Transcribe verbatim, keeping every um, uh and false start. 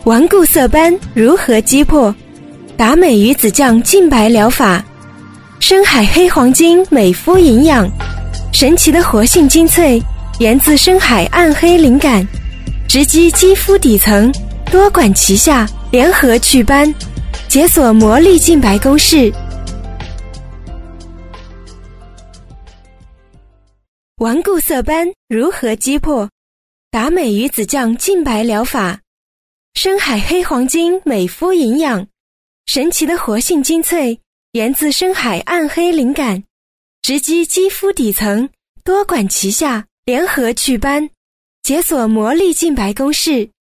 顽固色斑如何击破？达美鱼子酱净白疗法。深海黑黄金美肤营养，神奇的活性精粹源自深海暗黑灵感，直击肌肤底层，多管齐下，联合祛斑，解锁魔力净白公式。顽固色斑如何击破？达美鱼子酱净白疗法。深海黑黄金美肤营养，神奇的活性精粹源自深海暗黑灵感，直击肌肤底层，多管齐下，联合祛斑，解锁魔力净白公式。